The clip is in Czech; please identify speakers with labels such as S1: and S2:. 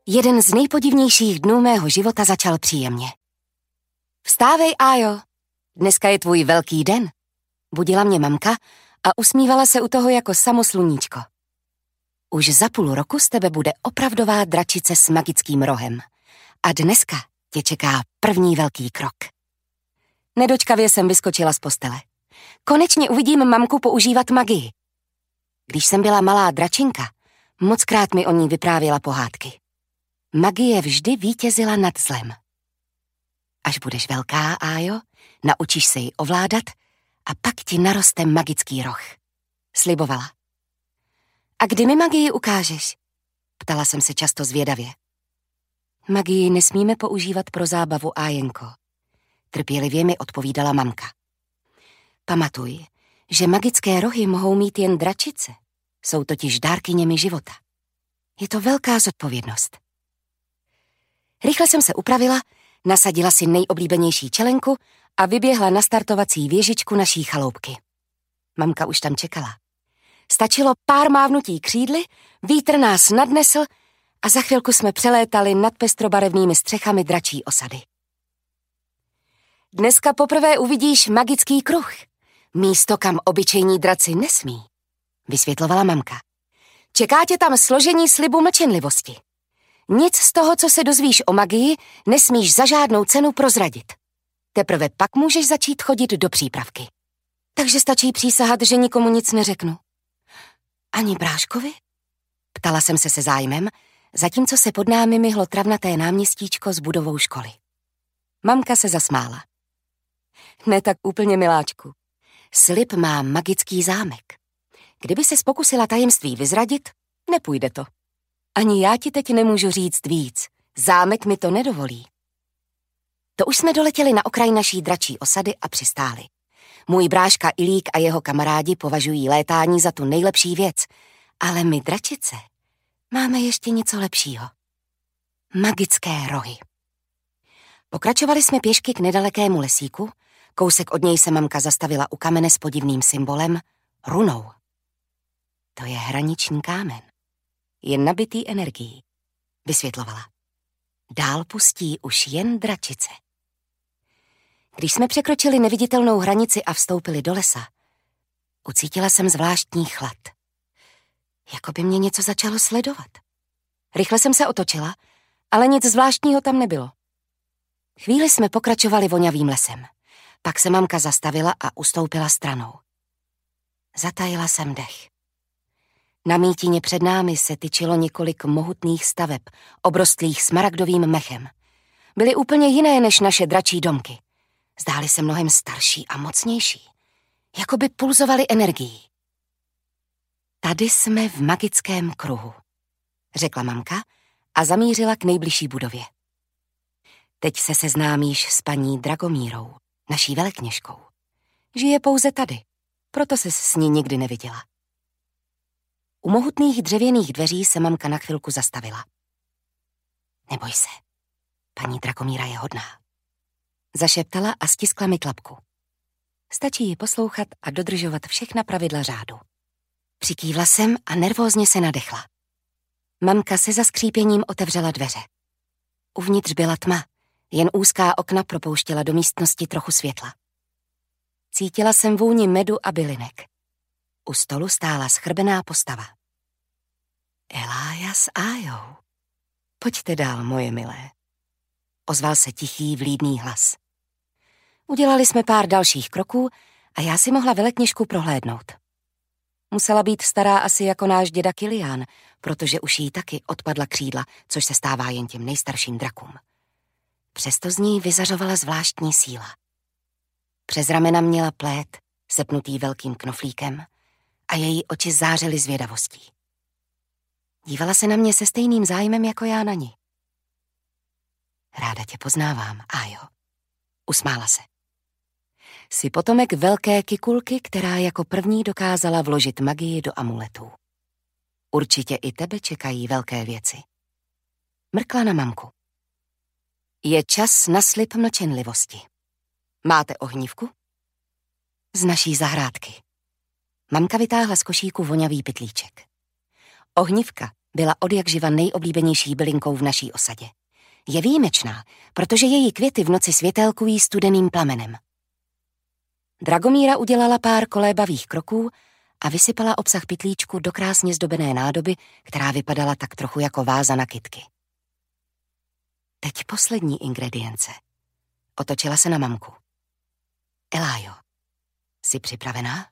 S1: Jeden z nejpodivnějších dnů mého života začal příjemně. Vstávej, Ájo, dneska je tvůj velký den. Budila mě mamka a usmívala se u toho jako samo sluníčko. Už za půl roku z tebe bude opravdová dračice s magickým rohem. A dneska tě čeká první velký krok. Nedočkavě jsem vyskočila z postele. Konečně uvidím mamku používat magii. Když jsem byla malá dračinka, mockrát mi o ní vyprávěla pohádky. Magie vždy vítězila nad zlem. Až budeš velká, Ájo, naučíš se ji ovládat a pak ti naroste magický roh. Slibovala. A kdy mi magii ukážeš? Ptala jsem se často zvědavě. Magii nesmíme používat pro zábavu, Ájenko. Trpělivě mi odpovídala mamka. Pamatuj, že magické rohy mohou mít jen dračice. Jsou totiž dárkyněmi života. Je to velká zodpovědnost. Rychle jsem se upravila, nasadila si nejoblíbenější čelenku a vyběhla na startovací věžičku naší chaloupky. Mamka už tam čekala. Stačilo pár mávnutí křídly, vítr nás nadnesl a za chvilku jsme přelétali nad pestrobarevnými střechami dračí osady. Dneska poprvé uvidíš magický kruh. Místo, kam obyčejní draci nesmí, vysvětlovala mamka. Čeká tě tam složení slibu mlčenlivosti. Nic z toho, co se dozvíš o magii, nesmíš za žádnou cenu prozradit. Teprve pak můžeš začít chodit do přípravky. Takže stačí přísahat, že nikomu nic neřeknu. Ani bráškovi? Ptala jsem se zájmem, zatímco se pod námi myhlo travnaté náměstíčko s budovou školy. Mamka se zasmála. Ne tak úplně, miláčku. Slib má magický zámek. Kdyby ses pokusila tajemství vyzradit, nepůjde to. Ani já ti teď nemůžu říct víc. Zámek mi to nedovolí. To už jsme doletěli na okraj naší dračí osady a přistáli. Můj bráška Ilík a jeho kamarádi považují létání za tu nejlepší věc, ale my dračice máme ještě něco lepšího. Magické rohy. Pokračovali jsme pěšky k nedalekému lesíku, kousek od něj se mamka zastavila u kamene s podivným symbolem runou. To je hraniční kámen. Je nabitý energií, vysvětlovala. Dál pustí už jen dračice. Když jsme překročili neviditelnou hranici a vstoupili do lesa, ucítila jsem zvláštní chlad. Jako by mě něco začalo sledovat. Rychle jsem se otočila, ale nic zvláštního tam nebylo. Chvíli jsme pokračovali vonavým lesem. Pak se mamka zastavila a ustoupila stranou. Zatajila jsem dech. Na mítině před námi se tyčilo několik mohutných staveb, obrostlých smaragdovým mechem. Byly úplně jiné než naše dračí domky. Zdály se mnohem starší a mocnější. Jako by pulzovaly energií. Tady jsme v magickém kruhu, řekla mamka a zamířila k nejbližší budově. Teď se seznámíš s paní Dragomírou, naší velekněžkou. Žije pouze tady, proto ses s ní nikdy neviděla. U mohutných dřevěných dveří se mamka na chvilku zastavila. Neboj se, paní Dragomíra je hodná. Zašeptala a stiskla mi tlapku. Stačí ji poslouchat a dodržovat všechna pravidla řádu. Přikývla jsem a nervózně se nadechla. Mamka se zaskřípěním otevřela dveře. Uvnitř byla tma, jen úzká okna propouštěla do místnosti trochu světla. Cítila jsem vůni medu a bylinek. U stolu stála schrbená postava. Elája s Ájou. Pojďte dál, moje milé. Ozval se tichý, vlídný hlas. Udělali jsme pár dalších kroků a já si mohla velekněžku prohlédnout. Musela být stará asi jako náš děda Kilián, protože už jí taky odpadla křídla, což se stává jen těm nejstarším drakům. Přesto z ní vyzařovala zvláštní síla. Přes ramena měla plét, sepnutý velkým knoflíkem, a její oči zářily zvědavostí. Dívala se na mě se stejným zájmem jako já na ní. Ráda tě poznávám, Ájo. Usmála se. Jsi potomek velké kikulky, která jako první dokázala vložit magii do amuletů. Určitě i tebe čekají velké věci. Mrkla na mamku. Je čas na slib mlčenlivosti. Máte ohnívku? Z naší zahrádky. Mamka vytáhla z košíku vonavý pytlíček. Ohnívka Byla odjakživa nejoblíbenější bylinkou v naší osadě. Je výjimečná, protože její květy v noci světélkují studeným plamenem. Dragomíra udělala pár kolébavých kroků a vysypala obsah pytlíčku do krásně zdobené nádoby, která vypadala tak trochu jako váza na kytky. Teď poslední ingredience. Otočila se na mamku. Elájo, jsi připravená?